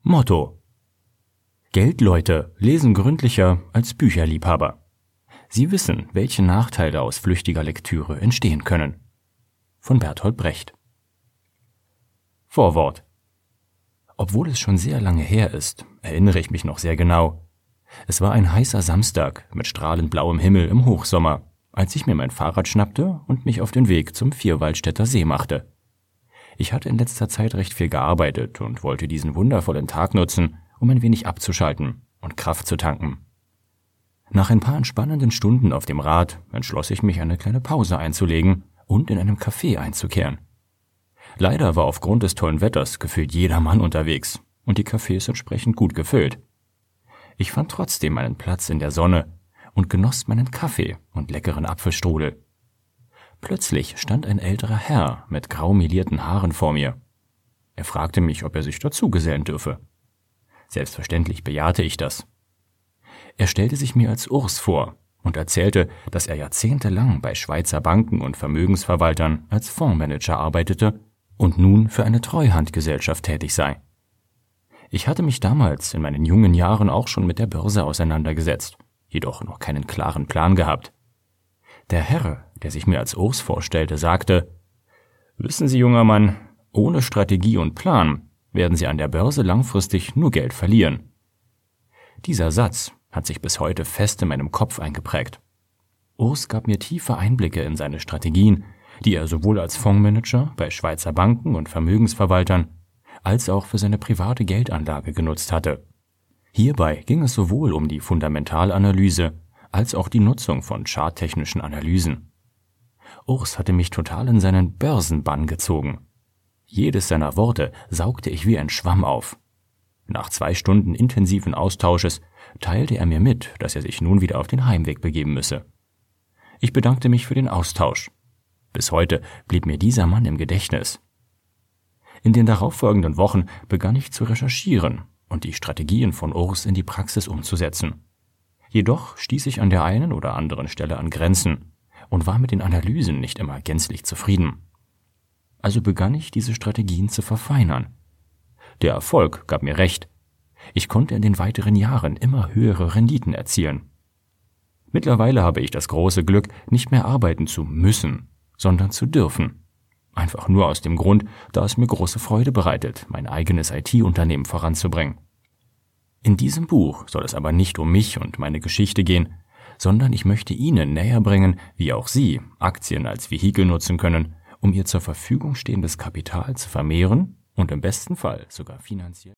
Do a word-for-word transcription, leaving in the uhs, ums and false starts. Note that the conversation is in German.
Motto: Geldleute lesen gründlicher als Bücherliebhaber. Sie wissen, welche Nachteile aus flüchtiger Lektüre entstehen können. Von Bertolt Brecht. Vorwort. Obwohl es schon sehr lange her ist, erinnere ich mich noch sehr genau. Es war ein heißer Samstag mit strahlend blauem Himmel im Hochsommer, als ich mir mein Fahrrad schnappte und mich auf den Weg zum Vierwaldstätter See machte. Ich hatte in letzter Zeit recht viel gearbeitet und wollte diesen wundervollen Tag nutzen, um ein wenig abzuschalten und Kraft zu tanken. Nach ein paar entspannenden Stunden auf dem Rad entschloss ich mich, eine kleine Pause einzulegen und in einem Café einzukehren. Leider war aufgrund des tollen Wetters gefühlt jeder Mann unterwegs und die Cafés entsprechend gut gefüllt. Ich fand trotzdem einen Platz in der Sonne und genoss meinen Kaffee und leckeren Apfelstrudel. Plötzlich stand ein älterer Herr mit grau melierten Haaren vor mir. Er fragte mich, ob er sich dazu gesellen dürfe. Selbstverständlich bejahte ich das. Er stellte sich mir als Urs vor und erzählte, dass er jahrzehntelang bei Schweizer Banken und Vermögensverwaltern als Fondsmanager arbeitete und nun für eine Treuhandgesellschaft tätig sei. Ich hatte mich damals in meinen jungen Jahren auch schon mit der Börse auseinandergesetzt, jedoch noch keinen klaren Plan gehabt. Der Herr, der sich mir als Urs vorstellte, sagte: »Wissen Sie, junger Mann, ohne Strategie und Plan werden Sie an der Börse langfristig nur Geld verlieren.« Dieser Satz hat sich bis heute fest in meinem Kopf eingeprägt. Urs gab mir tiefe Einblicke in seine Strategien, die er sowohl als Fondsmanager bei Schweizer Banken und Vermögensverwaltern als auch für seine private Geldanlage genutzt hatte. Hierbei ging es sowohl um die Fundamentalanalyse als auch die Nutzung von charttechnischen Analysen. Urs hatte mich total in seinen Börsenbann gezogen. Jedes seiner Worte saugte ich wie ein Schwamm auf. Nach zwei Stunden intensiven Austausches teilte er mir mit, dass er sich nun wieder auf den Heimweg begeben müsse. Ich bedankte mich für den Austausch. Bis heute blieb mir dieser Mann im Gedächtnis. In den darauffolgenden Wochen begann ich zu recherchieren und die Strategien von Urs in die Praxis umzusetzen. Jedoch stieß ich an der einen oder anderen Stelle an Grenzen und war mit den Analysen nicht immer gänzlich zufrieden. Also begann ich, diese Strategien zu verfeinern. Der Erfolg gab mir recht. Ich konnte in den weiteren Jahren immer höhere Renditen erzielen. Mittlerweile habe ich das große Glück, nicht mehr arbeiten zu müssen, sondern zu dürfen. Einfach nur aus dem Grund, da es mir große Freude bereitet, mein eigenes I T-Unternehmen voranzubringen. In diesem Buch soll es aber nicht um mich und meine Geschichte gehen, sondern ich möchte Ihnen näher bringen, wie auch Sie Aktien als Vehikel nutzen können, um Ihr zur Verfügung stehendes Kapital zu vermehren und im besten Fall sogar finanziell